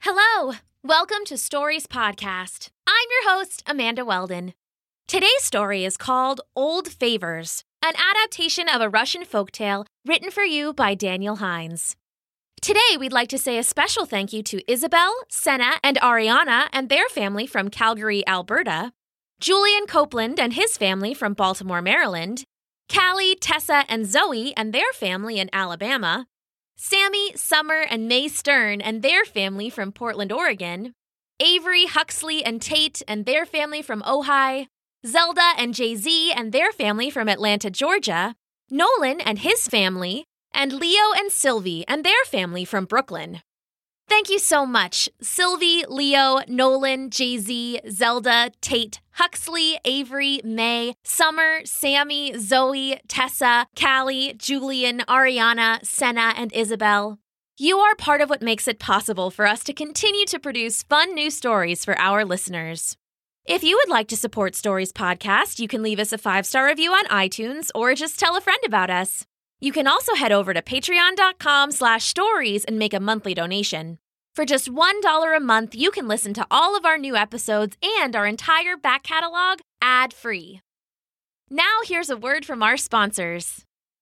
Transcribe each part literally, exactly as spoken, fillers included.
Hello! Welcome to Stories Podcast. I'm your host, Amanda Weldon. Today's story is called Old Favors, an adaptation of a Russian folktale written for you by Daniel Hines. Today, we'd like to say a special thank you to Isabel, Senna, and Ariana and their family from Calgary, Alberta, Julian Copeland and his family from Baltimore, Maryland, Callie, Tessa, and Zoe and their family in Alabama, Sammy, Summer, and May Stern and their family from Portland, Oregon, Avery, Huxley, and Tate and their family from Ojai, Zelda and Jay-Z and their family from Atlanta, Georgia, Nolan and his family, and Leo and Sylvie and their family from Brooklyn. Thank you so much, Sylvie, Leo, Nolan, Jay-Z, Zelda, Tate, Huxley, Avery, May, Summer, Sammy, Zoe, Tessa, Callie, Julian, Ariana, Senna, and Isabel. You are part of what makes it possible for us to continue to produce fun new stories for our listeners. If you would like to support Stories Podcast, you can leave us a five-star review on iTunes or just tell a friend about us. You can also head over to patreon.com slash stories and make a monthly donation. For just one dollar a month, you can listen to all of our new episodes and our entire back catalog ad-free. Now here's a word from our sponsors.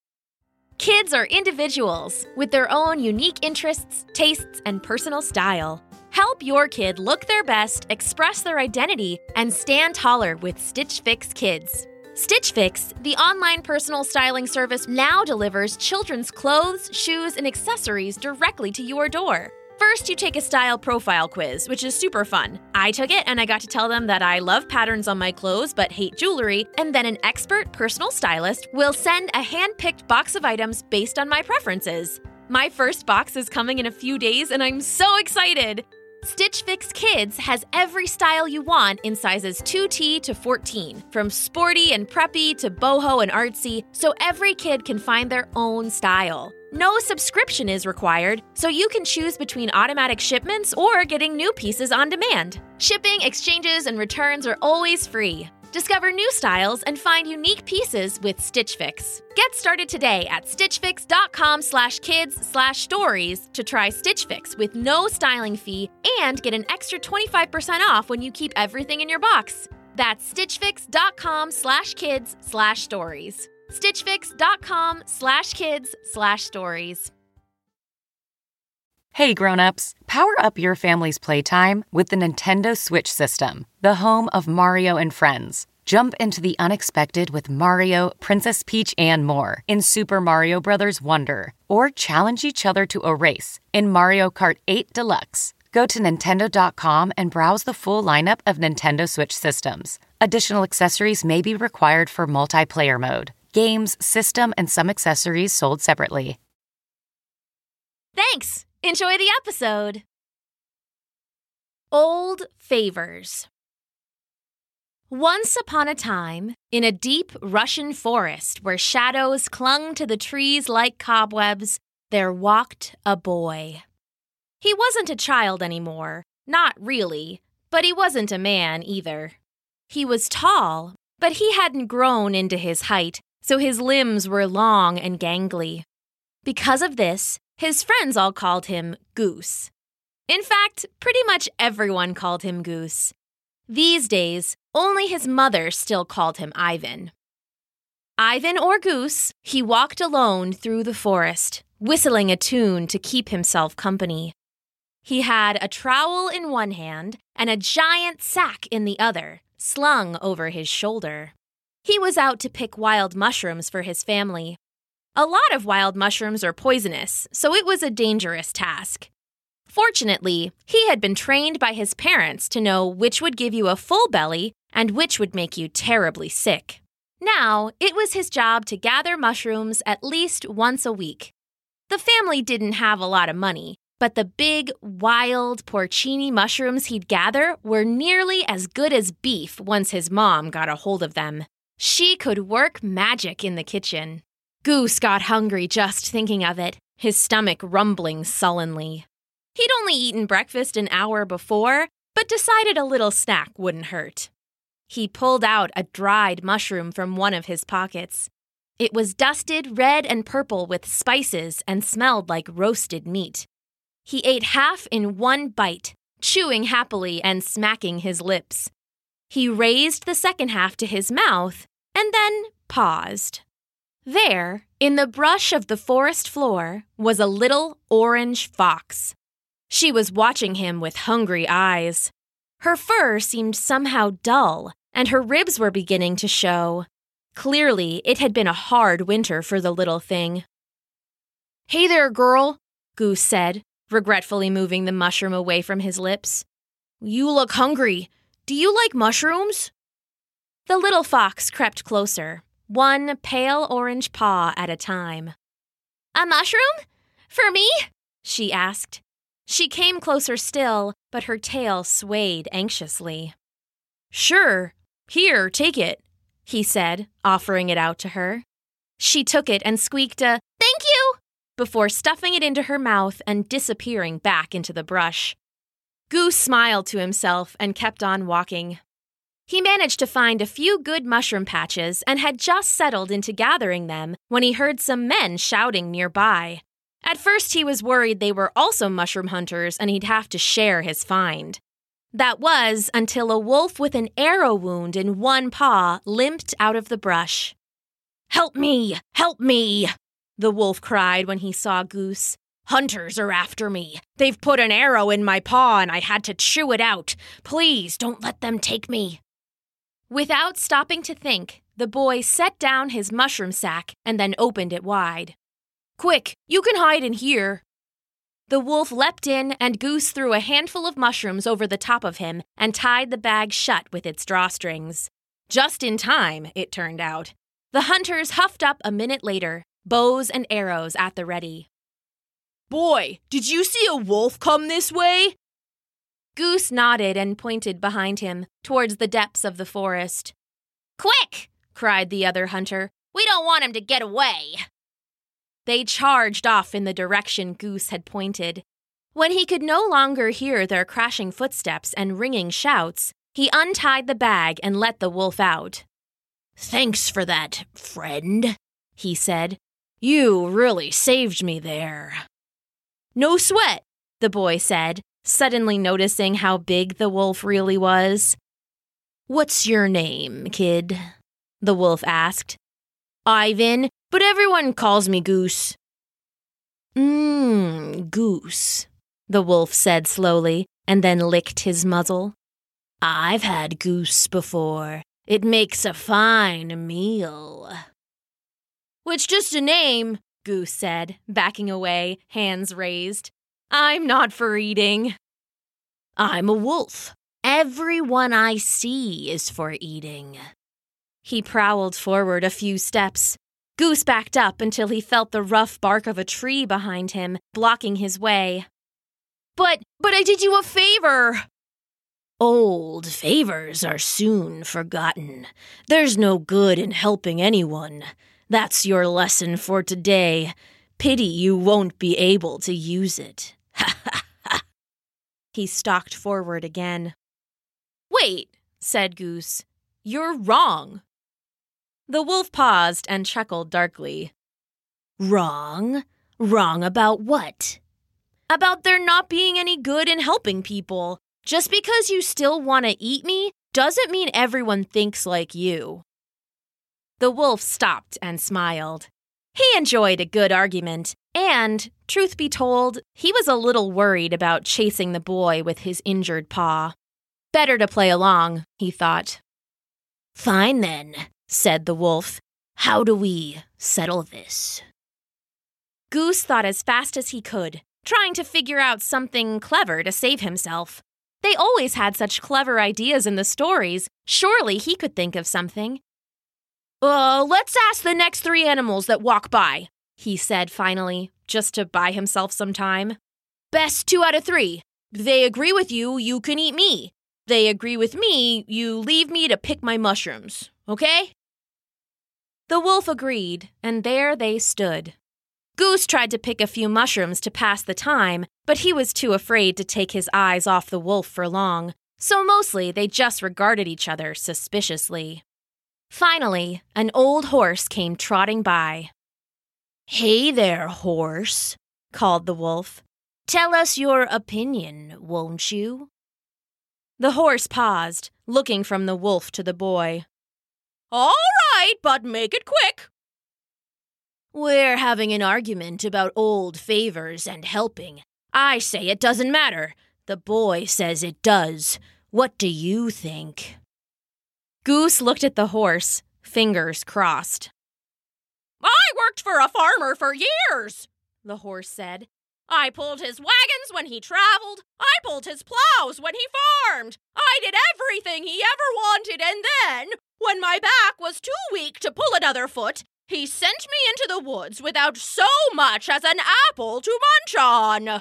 Kids are individuals with their own unique interests, tastes, and personal style. Help your kid look their best, express their identity, and stand taller with Stitch Fix Kids. Stitch Fix, the online personal styling service, now delivers children's clothes, shoes, and accessories directly to your door. First, you take a style profile quiz, which is super fun. I took it and I got to tell them that I love patterns on my clothes but hate jewelry, and then an expert personal stylist will send a hand-picked box of items based on my preferences. My first box is coming in a few days and I'm so excited! Stitch Fix Kids has every style you want in sizes two T to fourteen, from sporty and preppy to boho and artsy, so every kid can find their own style. No subscription is required, so you can choose between automatic shipments or getting new pieces on demand. Shipping, exchanges, and returns are always free. Discover new styles and find unique pieces with Stitch Fix. Get started today at stitchfix.com slash kids slash stories to try Stitch Fix with no styling fee and get an extra twenty-five percent off when you keep everything in your box. That's stitchfix.com slash kids slash stories. stitchfix.com slash kids slash stories. Hey grown-ups, power up your family's playtime with the Nintendo Switch System, the home of Mario and Friends. Jump into the unexpected with Mario, Princess Peach, and more in Super Mario Bros. Wonder, or challenge each other to a race in Mario Kart eight Deluxe. Go to Nintendo dot com and browse the full lineup of Nintendo Switch systems. Additional accessories may be required for multiplayer mode. Games, system, and some accessories sold separately. Thanks! Enjoy the episode! Old Favors. Once upon a time, in a deep Russian forest where shadows clung to the trees like cobwebs, there walked a boy. He wasn't a child anymore, not really, but he wasn't a man either. He was tall, but he hadn't grown into his height, so his limbs were long and gangly. Because of this, his friends all called him Goose. In fact, pretty much everyone called him Goose. These days, only his mother still called him Ivan. Ivan or Goose, he walked alone through the forest, whistling a tune to keep himself company. He had a trowel in one hand and a giant sack in the other, slung over his shoulder. He was out to pick wild mushrooms for his family. A lot of wild mushrooms are poisonous, so it was a dangerous task. Fortunately, he had been trained by his parents to know which would give you a full belly and which would make you terribly sick. Now, it was his job to gather mushrooms at least once a week. The family didn't have a lot of money, but the big, wild porcini mushrooms he'd gather were nearly as good as beef once his mom got a hold of them. She could work magic in the kitchen. Goose got hungry just thinking of it, his stomach rumbling sullenly. He'd only eaten breakfast an hour before, but decided a little snack wouldn't hurt. He pulled out a dried mushroom from one of his pockets. It was dusted red and purple with spices and smelled like roasted meat. He ate half in one bite, chewing happily and smacking his lips. He raised the second half to his mouth and then paused. There, in the brush of the forest floor, was a little orange fox. She was watching him with hungry eyes. Her fur seemed somehow dull, and her ribs were beginning to show. Clearly, it had been a hard winter for the little thing. "Hey there, girl," Goose said, regretfully moving the mushroom away from his lips. "You look hungry. Do you like mushrooms?" The little fox crept closer, one pale orange paw at a time. "A mushroom? For me?" she asked. She came closer still, but her tail swayed anxiously. "Sure. Here, take it," he said, offering it out to her. She took it and squeaked a "Thank you!" before stuffing it into her mouth and disappearing back into the brush. Goose smiled to himself and kept on walking. He managed to find a few good mushroom patches and had just settled into gathering them when he heard some men shouting nearby. At first he was worried they were also mushroom hunters and he'd have to share his find. That was until a wolf with an arrow wound in one paw limped out of the brush. "Help me! Help me!" the wolf cried when he saw Goose. "Hunters are after me. They've put an arrow in my paw and I had to chew it out. Please don't let them take me." Without stopping to think, the boy set down his mushroom sack and then opened it wide. "Quick, you can hide in here." The wolf leapt in and Goose threw a handful of mushrooms over the top of him and tied the bag shut with its drawstrings. Just in time, it turned out. The hunters huffed up a minute later, bows and arrows at the ready. "Boy, did you see a wolf come this way?" Goose nodded and pointed behind him, towards the depths of the forest. "Quick!" cried the other hunter. "We don't want him to get away." They charged off in the direction Goose had pointed. When he could no longer hear their crashing footsteps and ringing shouts, he untied the bag and let the wolf out. "Thanks for that, friend," he said. "You really saved me there." "No sweat," the boy said, suddenly noticing how big the wolf really was. "What's your name, kid?" the wolf asked. "Ivan, but everyone calls me Goose." Mmm, Goose, the wolf said slowly, and then licked his muzzle. "I've had goose before. It makes a fine meal." "It's just a name," Goose said, backing away, hands raised. "I'm not for eating." "I'm a wolf. Everyone I see is for eating." He prowled forward a few steps. Goose backed up until he felt the rough bark of a tree behind him, blocking his way. But, but I did you a favor." "Old favors are soon forgotten. There's no good in helping anyone. That's your lesson for today. Pity you won't be able to use it." Ha ha ha. He stalked forward again. "Wait," said Goose. "You're wrong." The wolf paused and chuckled darkly. "Wrong? Wrong about what?" "About there not being any good in helping people. Just because you still want to eat me doesn't mean everyone thinks like you." The wolf stopped and smiled. He enjoyed a good argument, and, truth be told, he was a little worried about chasing the boy with his injured paw. Better to play along, he thought. "Fine then," said the wolf. "How do we settle this?" Goose thought as fast as he could, trying to figure out something clever to save himself. They always had such clever ideas in the stories. Surely he could think of something. Uh, let's ask the next three animals that walk by, he said finally, just to buy himself some time. Best two out of three. If they agree with you, you can eat me. If they agree with me, you leave me to pick my mushrooms, okay? The wolf agreed, and there they stood. Goose tried to pick a few mushrooms to pass the time, but he was too afraid to take his eyes off the wolf for long, so mostly they just regarded each other suspiciously. Finally, an old horse came trotting by. "Hey there, horse," called the wolf. Tell us your opinion, won't you? The horse paused, looking from the wolf to the boy. All right, but make it quick. We're having an argument about old favors and helping. I say it doesn't matter. The boy says it does. What do you think? Goose looked at the horse, fingers crossed. I worked for a farmer for years, the horse said. I pulled his wagons when he traveled. I pulled his plows when he farmed. I did everything he ever wanted, and then, when my back was too weak to pull another foot, he sent me into the woods without so much as an apple to munch on.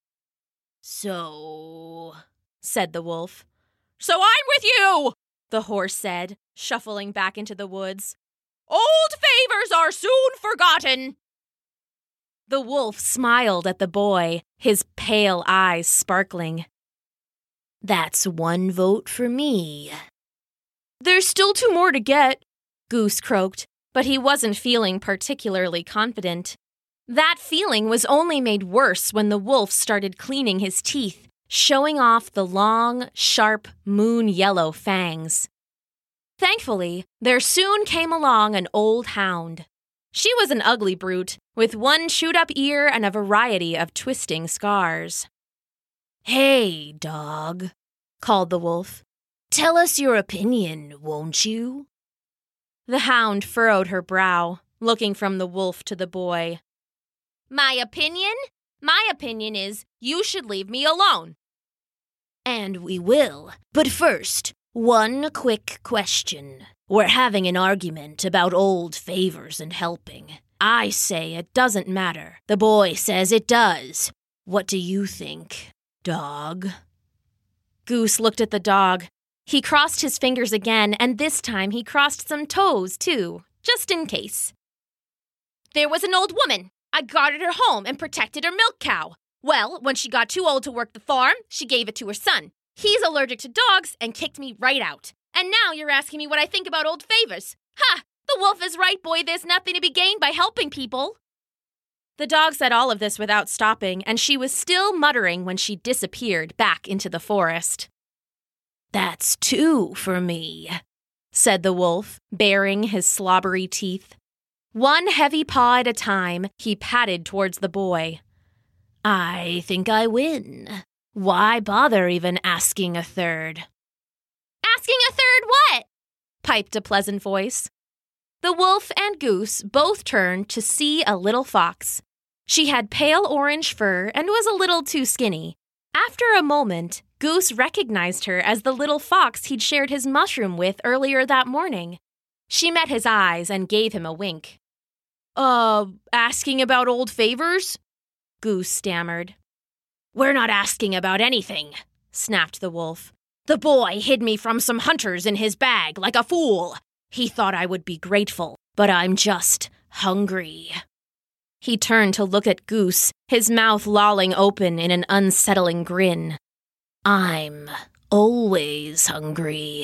So, said the wolf. So I'm with you, the horse said, shuffling back into the woods. Old favors are soon forgotten. The wolf smiled at the boy, his pale eyes sparkling. That's one vote for me. There's still two more to get, Goose croaked, but he wasn't feeling particularly confident. That feeling was only made worse when the wolf started cleaning his teeth, showing off the long, sharp, moon-yellow fangs. Thankfully, there soon came along an old hound. She was an ugly brute, with one chewed-up ear and a variety of twisting scars. Hey, dog, called the wolf. Tell us your opinion, won't you? The hound furrowed her brow, looking from the wolf to the boy. My opinion? My opinion is you should leave me alone. And we will. But first, one quick question. We're having an argument about old favors and helping. I say it doesn't matter. The boy says it does. What do you think, dog? Goose looked at the dog. He crossed his fingers again, and this time he crossed some toes, too, just in case. There was an old woman. I guarded her home and protected her milk cow. Well, when she got too old to work the farm, she gave it to her son. He's allergic to dogs and kicked me right out. And now you're asking me what I think about old favors. Ha! The wolf is right, boy. There's nothing to be gained by helping people. The dog said all of this without stopping, and she was still muttering when she disappeared back into the forest. That's two for me, said the wolf, baring his slobbery teeth. One heavy paw at a time, he padded towards the boy. I think I win. Why bother even asking a third? Asking a third what? Piped a pleasant voice. The wolf and Goose both turned to see a little fox. She had pale orange fur and was a little too skinny. After a moment, Goose recognized her as the little fox he'd shared his mushroom with earlier that morning. She met his eyes and gave him a wink. Uh, asking about old favors? Goose stammered. We're not asking about anything, snapped the wolf. The boy hid me from some hunters in his bag like a fool. He thought I would be grateful, but I'm just hungry. He turned to look at Goose, his mouth lolling open in an unsettling grin. I'm always hungry.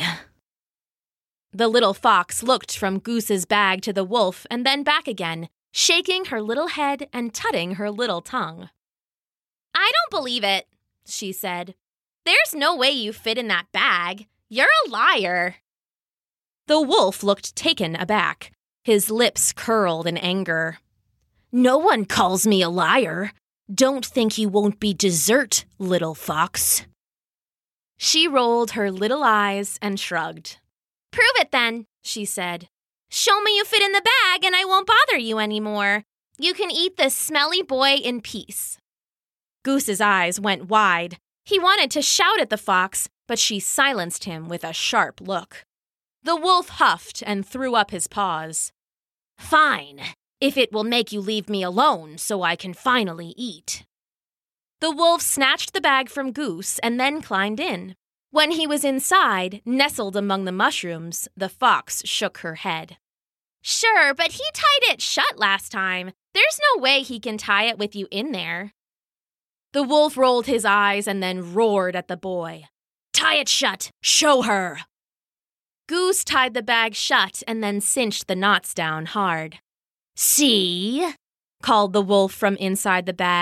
The little fox looked from Goose's bag to the wolf and then back again, shaking her little head and tutting her little tongue. I don't believe it, she said. There's no way you fit in that bag. You're a liar. The wolf looked taken aback. His lips curled in anger. No one calls me a liar. Don't think you won't be dessert, little fox. She rolled her little eyes and shrugged. Prove it then, she said. Show me you fit in the bag and I won't bother you anymore. You can eat this smelly boy in peace. Goose's eyes went wide. He wanted to shout at the fox, but she silenced him with a sharp look. The wolf huffed and threw up his paws. Fine, if it will make you leave me alone so I can finally eat. The wolf snatched the bag from Goose and then climbed in. When he was inside, nestled among the mushrooms, the fox shook her head. Sure, but he tied it shut last time. There's no way he can tie it with you in there. The wolf rolled his eyes and then roared at the boy. Tie it shut! Show her! Goose tied the bag shut and then cinched the knots down hard. See? Called the wolf from inside the bag.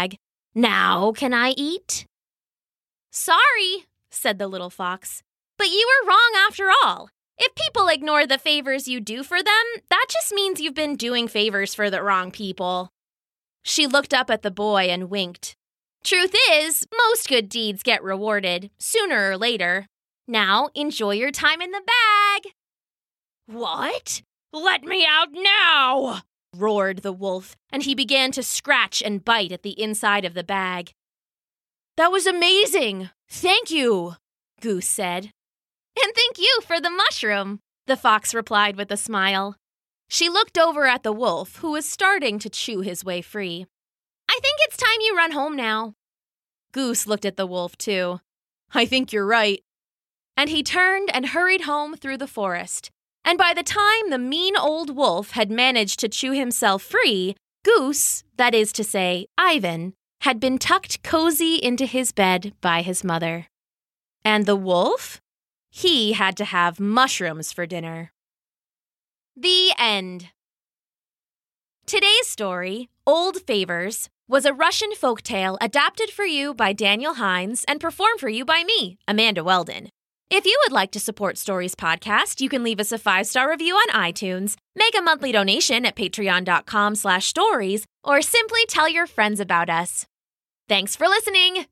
Now can I eat?" "Sorry," said the little fox, "but you were wrong after all. If people ignore the favors you do for them, that just means you've been doing favors for the wrong people." She looked up at the boy and winked. "Truth is, most good deeds get rewarded, sooner or later. Now, enjoy your time in the bag." "What? Let me out now!" roared the wolf, and he began to scratch and bite at the inside of the bag. "That was amazing! Thank you," Goose said. "And thank you for the mushroom," the fox replied with a smile. She looked over at the wolf, who was starting to chew his way free. "I think it's time you run home now." Goose looked at the wolf, too. "I think you're right." And he turned and hurried home through the forest. And by the time the mean old wolf had managed to chew himself free, Goose, that is to say, Ivan, had been tucked cozy into his bed by his mother. And the wolf? He had to have mushrooms for dinner. The end. Today's story, Old Favors, was a Russian folktale adapted for you by Daniel Hines and performed for you by me, Amanda Weldon. If you would like to support Stories Podcast, you can leave us a five-star review on iTunes, make a monthly donation at patreon.com slash stories, or simply tell your friends about us. Thanks for listening!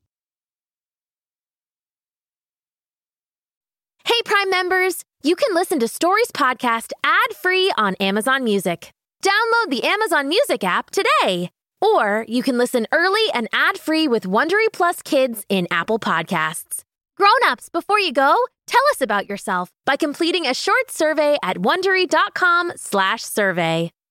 Hey, Prime members! You can listen to Stories Podcast ad-free on Amazon Music. Download the Amazon Music app today! Or you can listen early and ad-free with Wondery Plus Kids in Apple Podcasts. Grown-ups, before you go, tell us about yourself by completing a short survey at Wondery.com slash survey.